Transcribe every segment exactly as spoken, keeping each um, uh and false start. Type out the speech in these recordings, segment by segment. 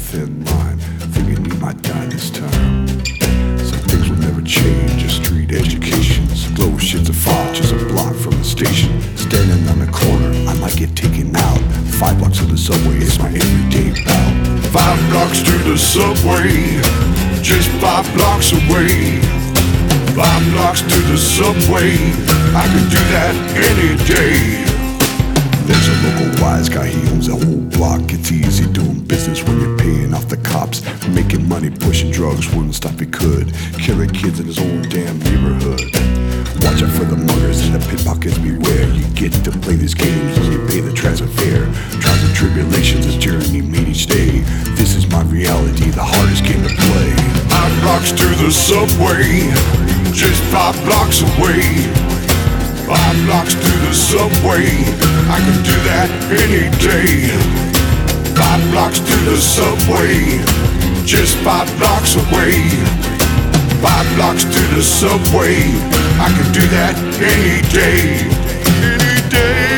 thin line, thinking you might die this time. Some things will never change, a street education's glow shits a fog just a block from the station. Standing on the corner, I might get taken out. Five blocks to the subway is my everyday bout. Five blocks to the subway, just five blocks away. Five blocks to the subway, I could do that any day. There's a local wise guy, he owns a whole block. It's easy doing business when you're paying off the cops. Making money, pushing drugs, wouldn't stop if he could. Killing kids in his own damn neighborhood. Watch out for the muggers and the pickpockets, beware. You get to play these games when you pay the transit fare. Trials and tribulations, this journey made each day. This is my reality, the hardest game to play. Five blocks to the subway, just five blocks away. Five blocks to the subway, I can do that any day. Five blocks to the subway, just five blocks away. Five blocks to the subway, I can do that any day. Any day.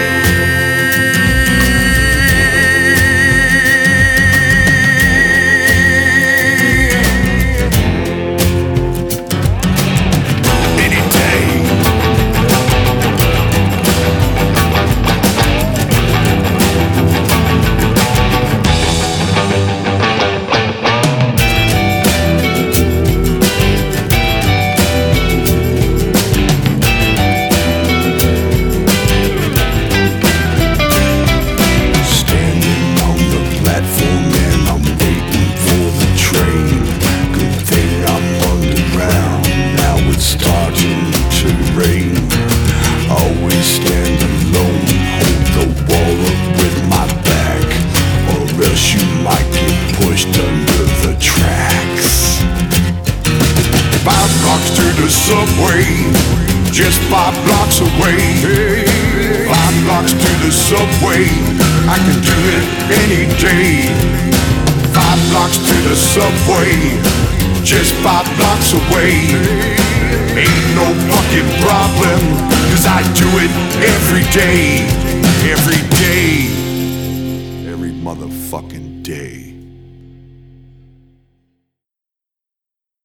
Always stand alone, hold the wall up with my back, or else you might get pushed under the tracks. Five blocks to the subway, just five blocks away. Five blocks to the subway, I can do it any day. Five blocks to the subway, just five blocks away. Ain't no fucking problem, cause I do it every day. Every day. Every motherfucking day.